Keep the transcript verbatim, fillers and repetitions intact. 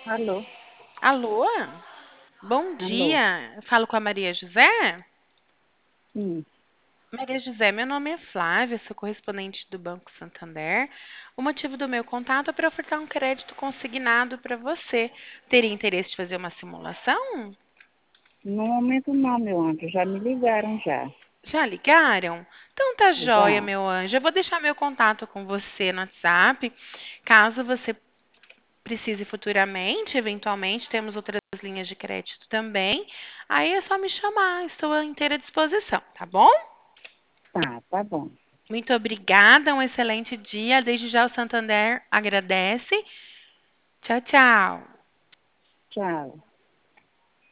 Alô? Alô? Bom Alô? dia. Eu falo com a Maria José? Sim. Maria José, meu nome é Flávia, sou correspondente do Banco Santander. O motivo do meu contato é para ofertar um crédito consignado para você. Teria interesse de fazer uma simulação? No momento não, meu anjo. Já me ligaram já. Já ligaram? Então tá joia, Já. meu anjo. Eu vou deixar meu contato com você no WhatsApp. Caso você precise futuramente, eventualmente, temos outras linhas de crédito também. Aí é só me chamar, estou à inteira disposição, tá bom? Tá, tá bom. Muito obrigada, um excelente dia. Desde já o Santander agradece. Tchau, tchau. Tchau.